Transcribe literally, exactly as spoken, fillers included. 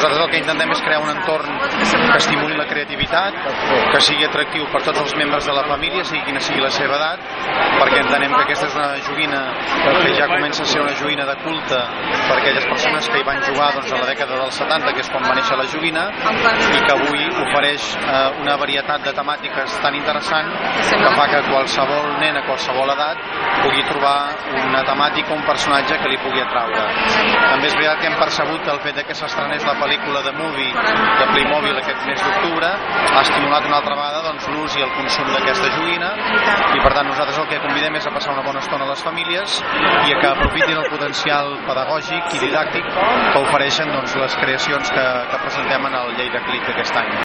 Nosaltres el que intentem és crear un entorn que estimuli la creativitat, que sigui atractiu per tots els membres de la família, sigui quina sigui la seva edat, perquè entenem que aquesta és una joguina que ja comença a ser una joguina de culte per aquelles persones que hi van jugar doncs, a la dècada dels setanta, que és quan va néixer la joguina, i que avui ofereix eh, una varietat de temàtiques tan interessant que fa que qualsevol nen a qualsevol edat pugui trobar una temàtica o un personatge que li pugui atraure. També és veritat que hem percebut que el fet que s'estrenés la pel·lícula de Movie de Playmobil aquest mes d'octubre ha estimulat una altra vegada doncs, l'ús i el consum d'aquesta joguina, i per tant nosaltres el que convidem és a passar una bona estona a les famílies i a que aprofitin el potencial pedagògic i didàctic que ofereixen doncs, les creacions que, que presentem en el Lleida Click aquest any.